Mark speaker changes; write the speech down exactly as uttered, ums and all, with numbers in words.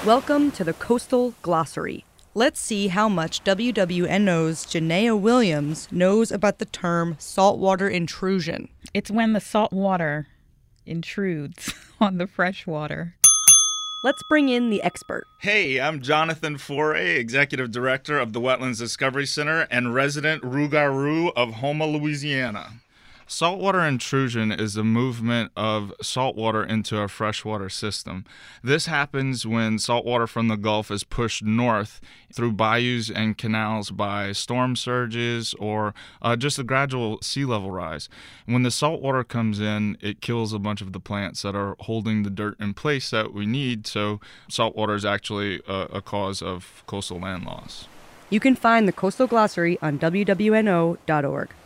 Speaker 1: Welcome to the Coastal Glossary. Let's see how much W W N O's Janaea Williams knows about the term saltwater intrusion.
Speaker 2: It's when the salt water intrudes on the fresh water.
Speaker 1: Let's bring in the expert.
Speaker 3: Hey, I'm Jonathan Foray, Executive Director of the Wetlands Discovery Center and resident rougarou of Houma, Louisiana. Saltwater intrusion is the movement of saltwater into a freshwater system. This happens when saltwater from the Gulf is pushed north through bayous and canals by storm surges or uh, just a gradual sea level rise. When the saltwater comes in, it kills a bunch of the plants that are holding the dirt in place that we need, so saltwater is actually a, a cause of coastal land loss.
Speaker 1: You can find the Coastal Glossary on W W N O dot org.